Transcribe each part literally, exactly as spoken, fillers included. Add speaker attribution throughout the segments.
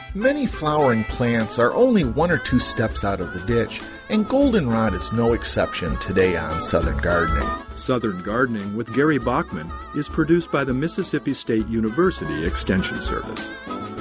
Speaker 1: Many flowering plants are only one or two steps out of the ditch, and goldenrod is no exception today on Southern Gardening.
Speaker 2: Southern Gardening with Gary Bachman is produced by the Mississippi State University Extension Service.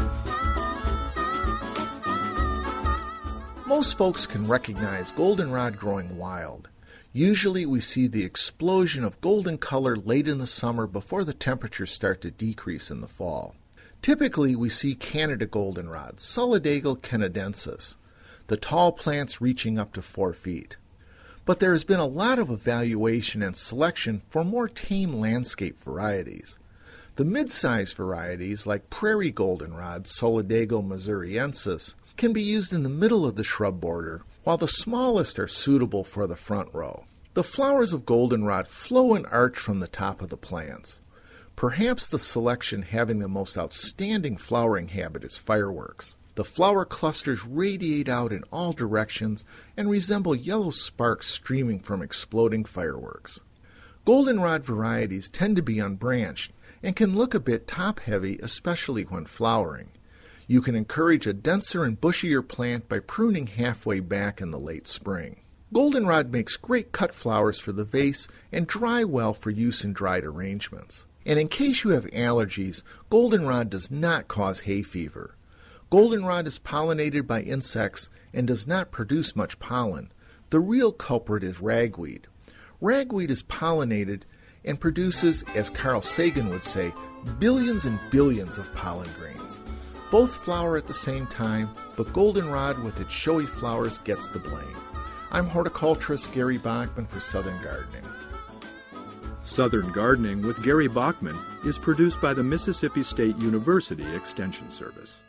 Speaker 1: Most folks can recognize goldenrod growing wild. Usually we see the explosion of golden color late in the summer before the temperatures start to decrease in the fall. Typically, we see Canada goldenrod, Solidago canadensis, the tall plants reaching up to four feet. But there has been a lot of evaluation and selection for more tame landscape varieties. The mid-sized varieties, like prairie goldenrod, Solidago missouriensis, can be used in the middle of the shrub border, while the smallest are suitable for the front row. The flowers of goldenrod flow and arch from the top of the plants. Perhaps the selection having the most outstanding flowering habit is fireworks. The flower clusters radiate out in all directions and resemble yellow sparks streaming from exploding fireworks. Goldenrod varieties tend to be unbranched and can look a bit top-heavy, especially when flowering. You can encourage a denser and bushier plant by pruning halfway back in the late spring. Goldenrod makes great cut flowers for the vase and dry well for use in dried arrangements. And in case you have allergies, goldenrod does not cause hay fever. Goldenrod is pollinated by insects and does not produce much pollen. The real culprit is ragweed. Ragweed is pollinated and produces, as Carl Sagan would say, billions and billions of pollen grains. Both flower at the same time, but goldenrod with its showy flowers gets the blame. I'm horticulturist Gary Bachman for Southern Gardening.
Speaker 2: Southern Gardening with Gary Bachman is produced by the Mississippi State University Extension Service.